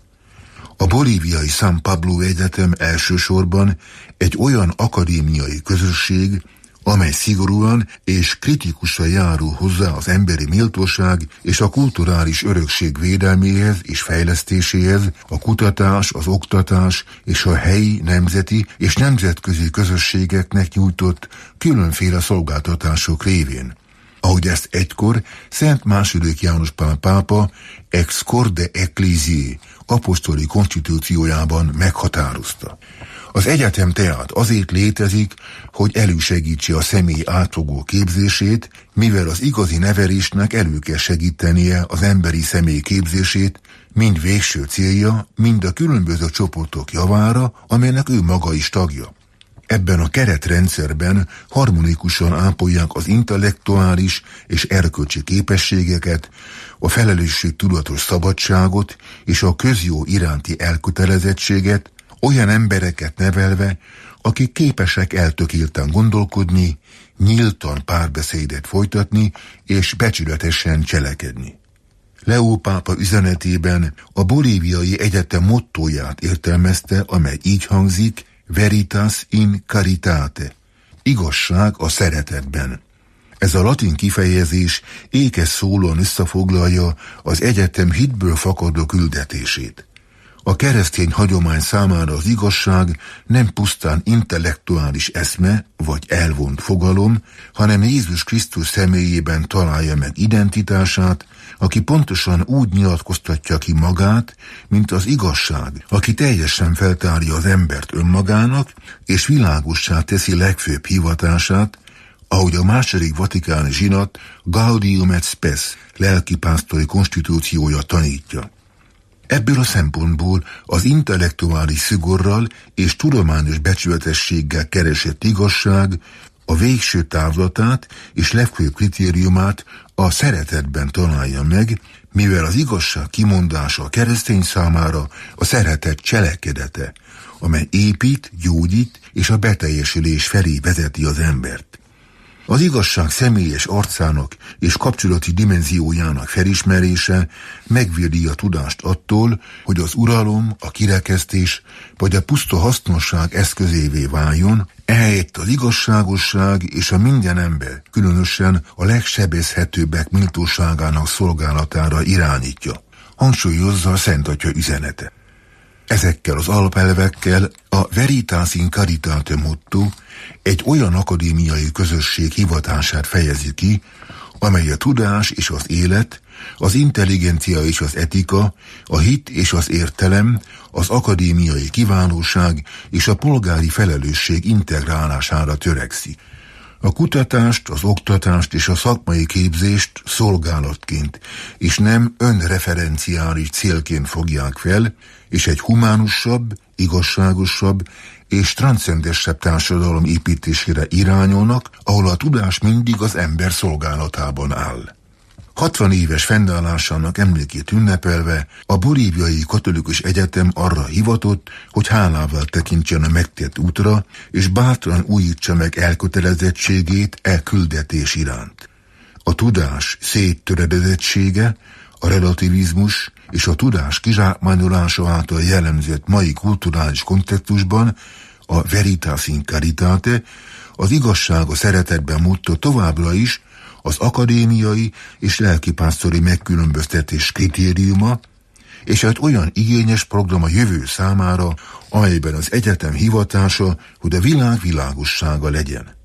A bolíviai San Pablo Egyetem elsősorban egy olyan akadémiai közösség, amely szigorúan és kritikusan járul hozzá az emberi méltóság és a kulturális örökség védelméhez és fejlesztéséhez, a kutatás, az oktatás és a helyi, nemzeti és nemzetközi közösségeknek nyújtott különféle szolgáltatások révén. Ahogy ezt egykor Szent második János Pál pápa Ex Corde Ecclesiae apostoli konstitúciójában meghatározta. Az egyetem tehát azért létezik, hogy elősegítse a személy átfogó képzését, mivel az igazi nevelésnek elő kell segítenie az emberi személy képzését, mind végső célja, mind a különböző csoportok javára, amelynek ő maga is tagja. Ebben a keretrendszerben harmonikusan ápolják az intellektuális és erkölcsi képességeket, a felelősségtudatos szabadságot és a közjó iránti elkötelezettséget, olyan embereket nevelve, akik képesek eltökélten gondolkodni, nyíltan párbeszédet folytatni és becsületesen cselekedni. Leó pápa üzenetében a bolíviai egyetem mottóját értelmezte, amely így hangzik: Veritas in caritate, igazság a szeretetben. Ez a latin kifejezés ékes szólóan összefoglalja az egyetem hitből fakadó küldetését. A keresztény hagyomány számára az igazság nem pusztán intellektuális eszme vagy elvont fogalom, hanem Jézus Krisztus személyében találja meg identitását, aki pontosan úgy nyilatkoztatja ki magát, mint az igazság, aki teljesen feltárja az embert önmagának, és világossá teszi legfőbb hivatását, ahogy a második vatikáni zsinat Gaudium et Spes lelkipásztori konstitúciója tanítja. Ebből a szempontból az intellektuális szigorral és tudományos becsületességgel keresett igazság a végső távlatát és legfőbb kritériumát a szeretetben találja meg, mivel az igazság kimondása a keresztény számára a szeretet cselekedete, amely épít, gyógyít és a beteljesülés felé vezeti az embert. Az igazság személyes arcának és kapcsolati dimenziójának felismerése megvédi a tudást attól, hogy az uralom, a kirekesztés vagy a puszta hasznosság eszközévé váljon, ehelyett az igazságosság és a minden ember, különösen a legsebezhetőbbek méltóságának szolgálatára irányítja, hangsúlyozza a Szent Atya üzenete. Ezekkel az alapelvekkel a Veritas in Caritate motto egy olyan akadémiai közösség hivatását fejezi ki, amely a tudás és az élet, az intelligencia és az etika, a hit és az értelem, az akadémiai kiválóság és a polgári felelősség integrálására törekszik. A kutatást, az oktatást és a szakmai képzést szolgálatként és nem önreferenciális célként fogják fel, és egy humánusabb, igazságosabb és transzcendensebb társadalom építésére irányolnak, ahol a tudás mindig az ember szolgálatában áll. hatvan éves fennállásának emlékét ünnepelve a bolíviai katolikus egyetem arra hivatott, hogy hálával tekintsen a megtett útra, és bátran újítsa meg elkötelezettségét e küldetés iránt. A tudás széttöredezettsége, a relativizmus és a tudás kizsákmányolása által jellemzett mai kulturális kontextusban a Veritas in Caritate, az igazság a szeretetben motto továbbra is az akadémiai és lelkipásztori megkülönböztetés kritériuma, és egy olyan igényes program a jövő számára, amelyben az egyetem hivatása, hogy a világ világossága legyen.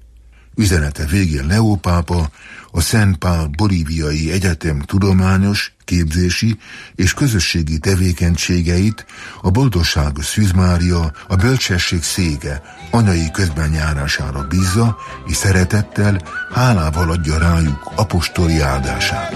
Üzenete végén Leó pápa a Szent Pál Bolíviai Egyetem tudományos, képzési és közösségi tevékenységeit a Boldogságos Szűz Mária, a Bölcsesség széke anyai közbenjárására bízza, és szeretettel, hálával adja rájuk apostoli áldását.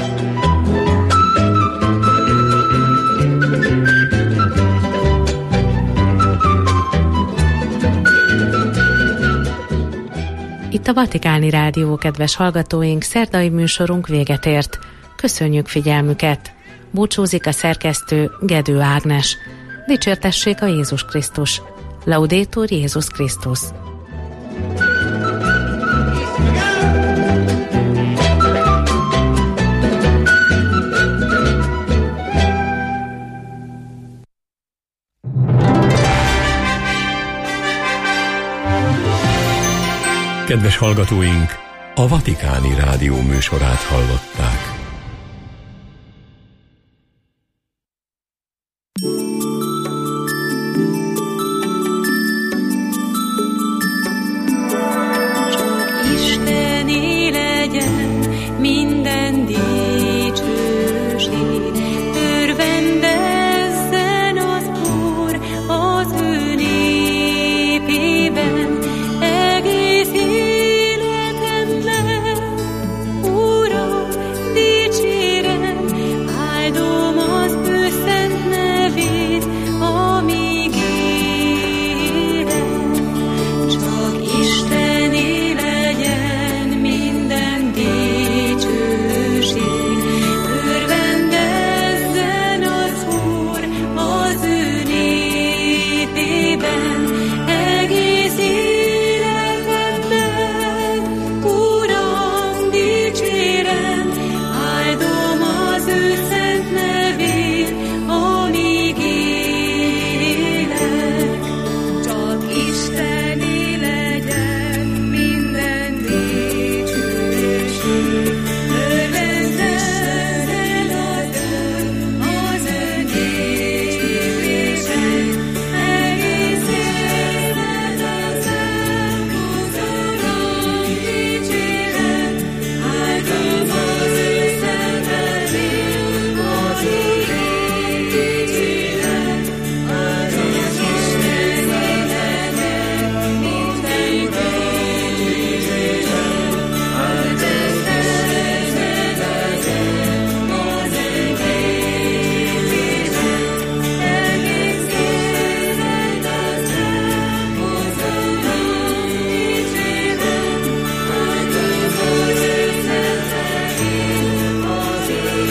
Itt a Vatikáni Rádió, kedves hallgatóink, szerdai műsorunk véget ért. Köszönjük figyelmüket! Búcsúzik a szerkesztő Gedő Ágnes. Dicsértessék a Jézus Krisztus! Laudetur Jézus Krisztus! Kedves hallgatóink, a Vatikáni Rádió műsorát hallották. Isteni legyen minden dicsőség, örvendezzen az Úr az ő népében, egész életemben, Uram, dicsérem, áldom az ő szent nevét, amíg élek. Csak Isteni legyen minden dicsőség, örvendezzen az Úr az ő népében, egész életemben, Uram, dicsérem, áldom az ő szent nevét, amíg élek. Csak Isteni legyen minden dicsőség, örvendezzen az ő népében, egész életemben, Uram, dicsérem, áldom az ő szent nevét, amíg élek. Csak Isteni legyen minden dicsőség, örvendezzen az ő népében, egész életemben, Uram, dicsérem, áldom az ő szent nevét, amíg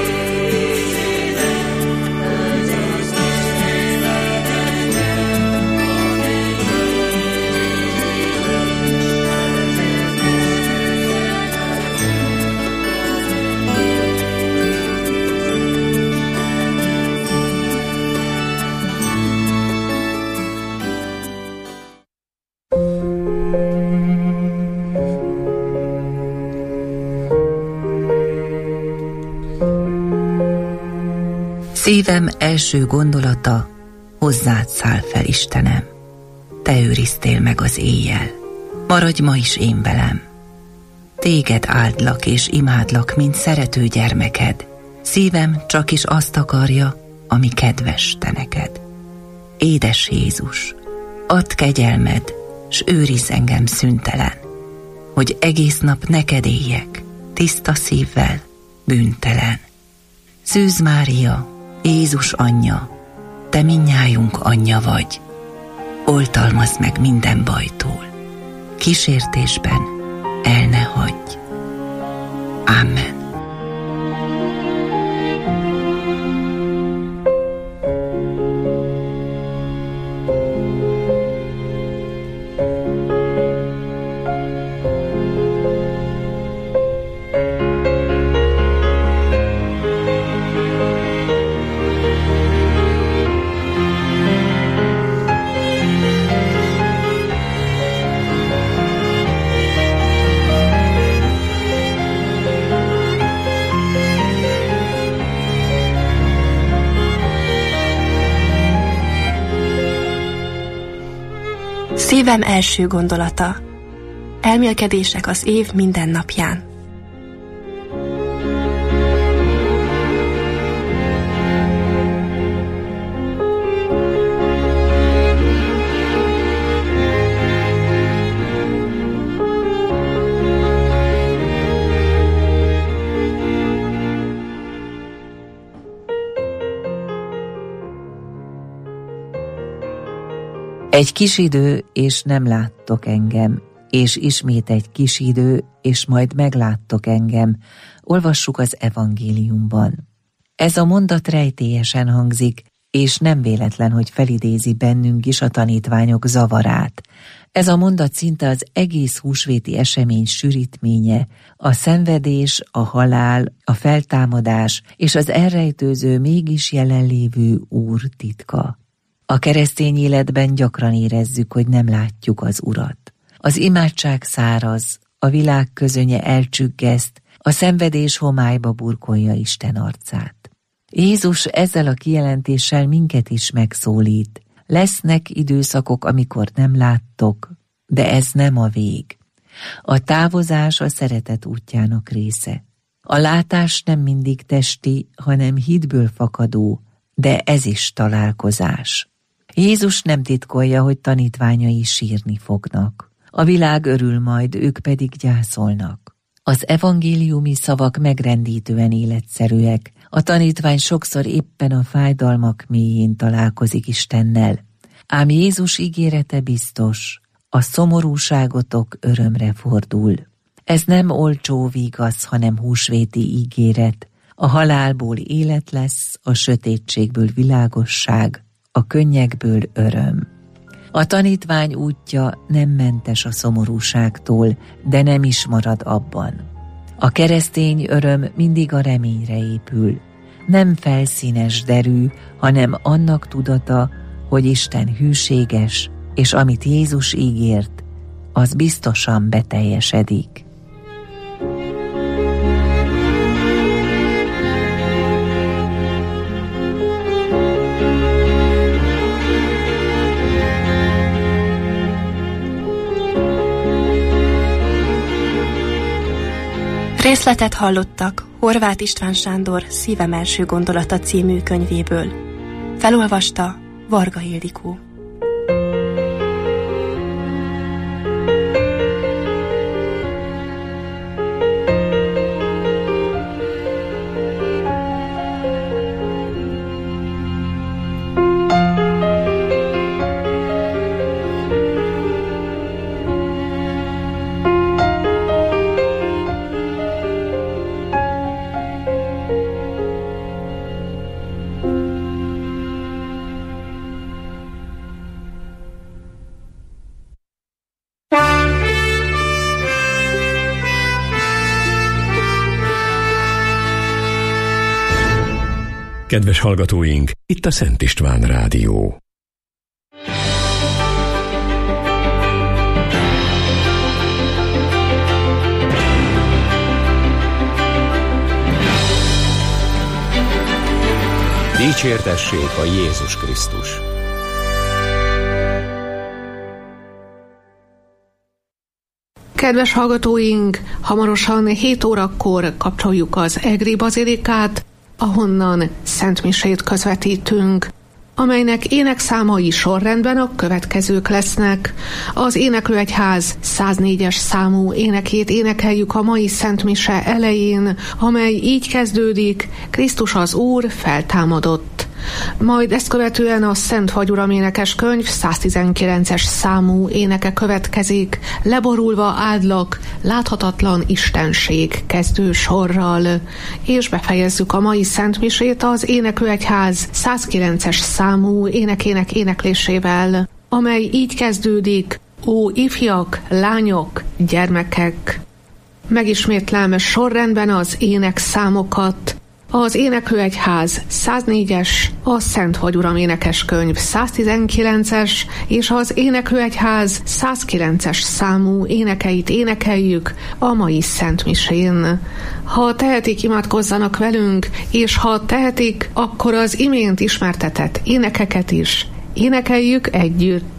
Szívem első gondolata, hozzád száll fel, Istenem. Te őriztél meg az éjjel, maradj ma is én velem. Téged áldlak és imádlak, mint szerető gyermeked. Szívem csak is azt akarja, ami kedves te neked. Édes Jézus, add kegyelmed, s őrizz engem szüntelen, hogy egész nap neked éljek, tiszta szívvel, bűntelen. Szűz Mária, Jézus anyja, te mindnyájunk anyja vagy, oltalmazd meg minden bajtól, kísértésben el ne hagyj. Amen. Szívem első gondolata. Elmélkedések az év minden napján. Egy kis idő, és nem láttok engem, és ismét egy kis idő, és majd megláttok engem. Olvassuk az evangéliumban. Ez a mondat rejtélyesen hangzik, és nem véletlen, hogy felidézi bennünk is a tanítványok zavarát. Ez a mondat szinte az egész húsvéti esemény sűrítménye, a szenvedés, a halál, a feltámadás és az elrejtőző, mégis jelenlévő Úr titka. A keresztény életben gyakran érezzük, hogy nem látjuk az Urat. Az imádság száraz, a világ közönye elcsüggeszt, a szenvedés homályba burkolja Isten arcát. Jézus ezzel a kijelentéssel minket is megszólít. Lesznek időszakok, amikor nem láttok, de ez nem a vég. A távozás a szeretet útjának része. A látás nem mindig testi, hanem hitből fakadó, de ez is találkozás. Jézus nem titkolja, hogy tanítványai sírni fognak. A világ örül majd, ők pedig gyászolnak. Az evangéliumi szavak megrendítően életszerűek. A tanítvány sokszor éppen a fájdalmak mélyén találkozik Istennel. Ám Jézus ígérete biztos, a szomorúságotok örömre fordul. Ez nem olcsó vigasz, hanem húsvéti ígéret. A halálból élet lesz, a sötétségből világosság, a könnyekből öröm. A tanítvány útja nem mentes a szomorúságtól, de nem is marad abban. A keresztény öröm mindig a reményre épül. Nem felszínes derű, hanem annak tudata, hogy Isten hűséges, és amit Jézus ígért, az biztosan beteljesedik. Részletet hallottak Horváth István Sándor Szívem első gondolata című könyvéből. Felolvasta Varga Ildikó. Kedves hallgatóink, itt a Szent István Rádió. Dicsértessék a Jézus Krisztus! Kedves hallgatóink, hamarosan hét órakor kapcsoljuk az Egri bazilikát, ahonnan szentmisét közvetítünk, amelynek énekszámai sorrendben a következők lesznek. Az Éneklőegyház száznégyes számú énekét énekeljük a mai szentmise elején, amely így kezdődik: Krisztus az Úr feltámadott. Majd ezt követően a Szent Vagy Uram énekes könyv száztizenkilences számú éneke következik, Leborulva áldlak, láthatatlan istenség kezdő sorral, és befejezzük a mai szentmisét az Éneklőegyház százkilences számú énekének éneklésével, amely így kezdődik: Ó ifjak, lányok, gyermekek. Megismétlem sorrendben az énekszámokat. Az Éneklőegyház száznégyes, a Szent Vagy Uram énekes könyv száztizenkilences és az Éneklőegyház százkilences számú énekeit énekeljük a mai szentmisén. Ha tehetik, imádkozzanak velünk, és ha tehetik, akkor az imént ismertetett énekeket is énekeljük együtt.